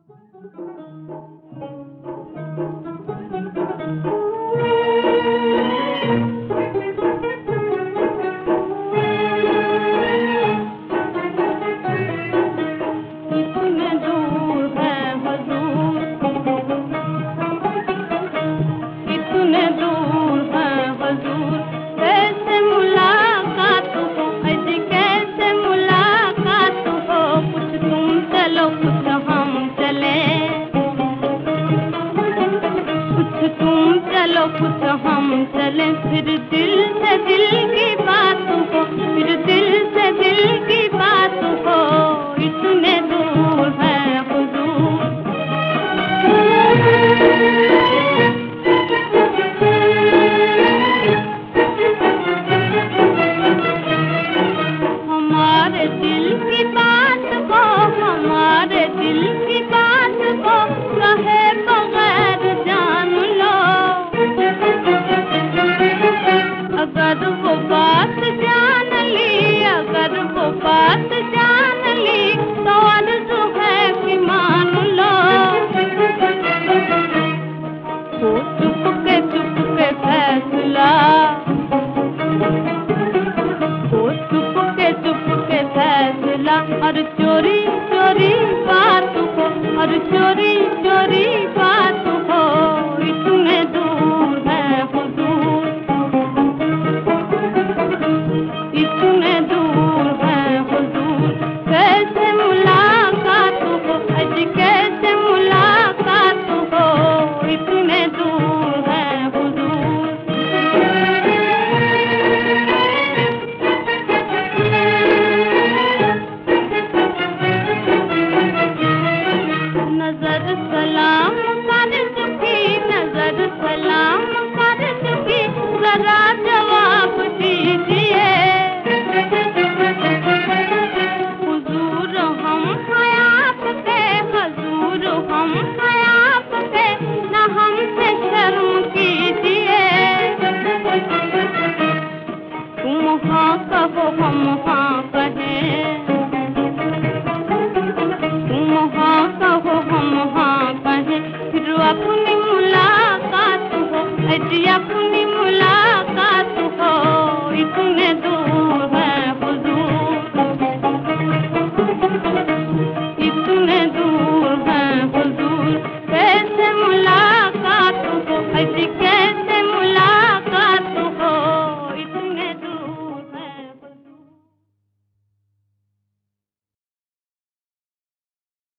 कुछ हम चले फिर दिल से दिल की बात हो, फिर दिल से दिल की बात हो, इतने दूर है हुजूर। हमारे दिल की बात को, हमारे दिल की बात